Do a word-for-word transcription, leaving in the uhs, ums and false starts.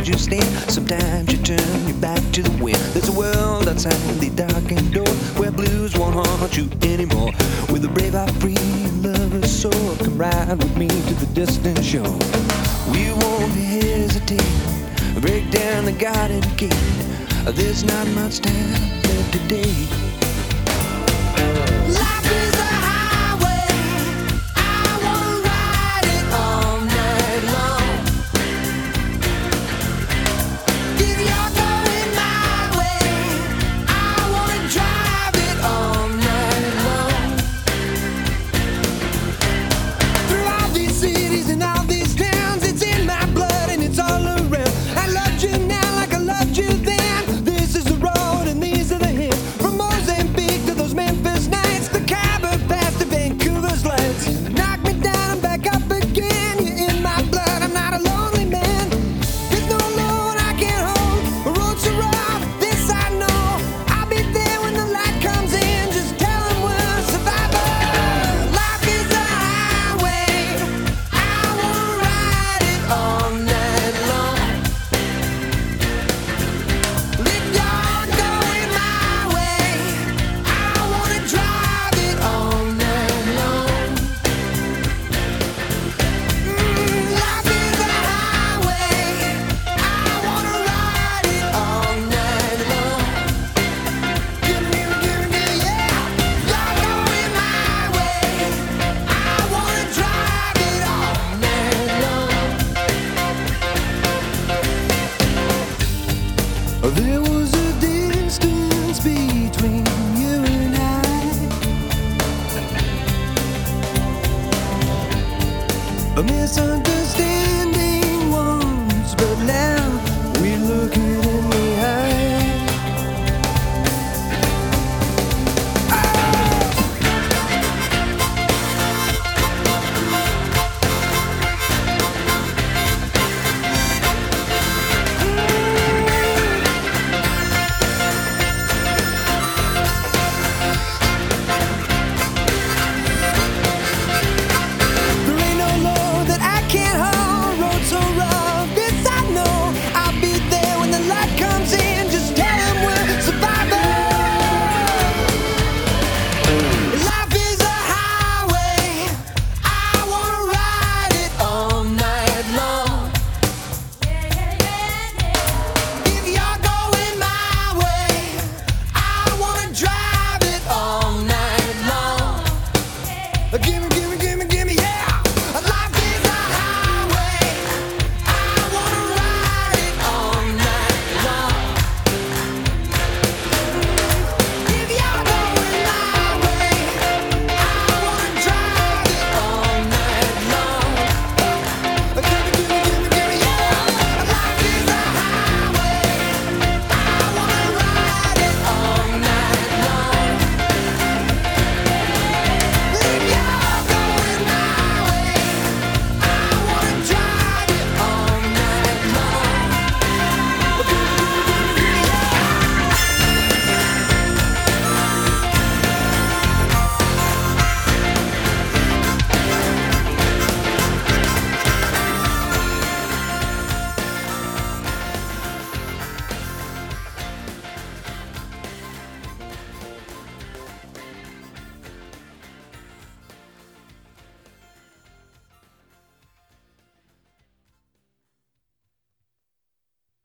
you stand. Sometimes you turn your back to the wind. There's a world outside the darkened door where blues won't haunt you anymore. With a brave heart, free lover's soul, come ride with me to the distant shore. We won't hesitate, break down the garden gate. There's not much time left today. Life is a highway, I wanna ride it all night long. If you're going my way, I wanna drive it all night long. Through all these cities and all these towns, it's in my blood and it's all around. I loved you now like I loved you then. This is the road and these are the hills. From Mozambique to those Memphis nights, the Khyber Pass to Vancouver's lights. Knock me down and back up again. You're in my blood, I'm not a lonely man. There's no load I can't hold. The road's so rough, this I know. I'll be there when the light comes in. Just tell them we're survivors. Life is a highway, I wanna ride it all night long. If you're going my way, I wanna drive it all night long. Mm, life is a highway, I wanna ride it all night long. Give me, give me, yeah. You're going my way, I wanna drive it all night long. There was a distance between you and I, a misunderstanding.